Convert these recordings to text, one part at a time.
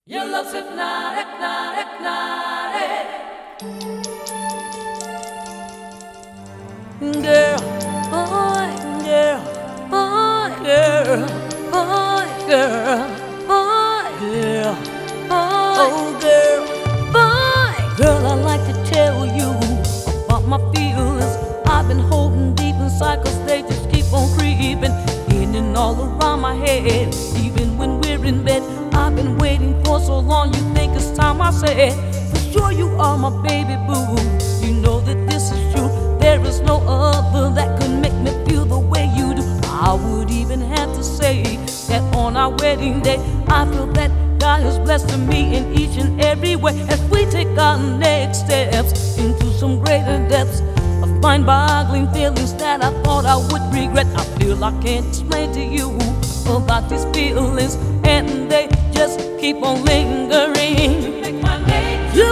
Your love's hypnotic, hypnotic, hypnotic. Girl, boy, girl, boy, girl, boy, girl, boy, girl, boy, oh girl, boy. Girl, I'd like to tell you about my feelings I've been holding deep inside, 'cause they just keep on creeping in and all around my head. Even when we're in bed, I've been waiting for so long. You think it's time I said, for sure you are my baby boo. You know that this is true. There is no other that could make me feel the way you do. I would even have to say that on our wedding day, I feel that God has blessed me in each and every way, as we take our next steps into some greater depths of mind-boggling feelings that I thought I would regret. I feel I can't explain to you about these feelings, and they just keep on lingering. You make my nature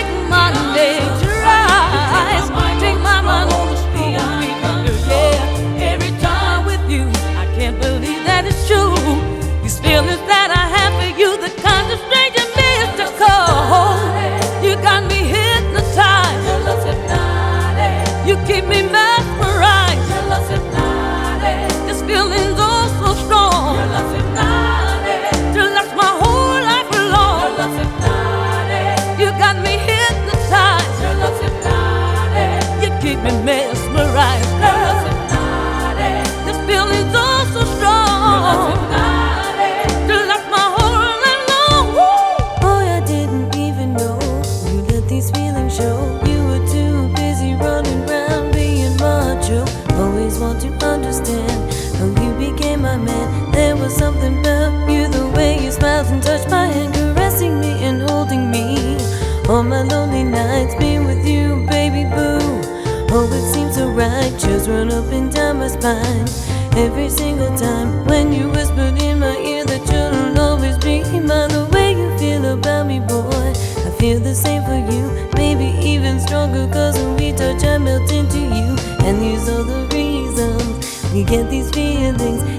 rise. Take my mind on the speed. Yeah, every time with you, I can't believe that it's true. These feelings that I have for you, the kind of strange and mystical. You got me hypnotized. Your love's hypnotic. You keep me mesmerized. Your love's hypnotic. This feeling's oh so strong. Your love's hypnotic. To last my whole life long. Your love's hypnotic. You got me hypnotized. Your love's hypnotic. You keep me mesmerized. Your love's hypnotic. This feeling's oh so strong. Your love's hypnotic. To last my whole life long. Boy, I didn't even know you let these feelings show. You were too busy running around being macho. Always want to understand how you became my man. There was something about you, the way you smiled and touched my hand, caressing me and holding me. All my lonely nights being with you, baby boo. Oh, it seems so right, just run up and down my spine. Every single time when you whispered in my ear that you'll always be mine. The way you feel about me, boy, I feel the same for you. Maybe even stronger, 'cause when we touch I melt into you. And these are the reasons we get these feelings.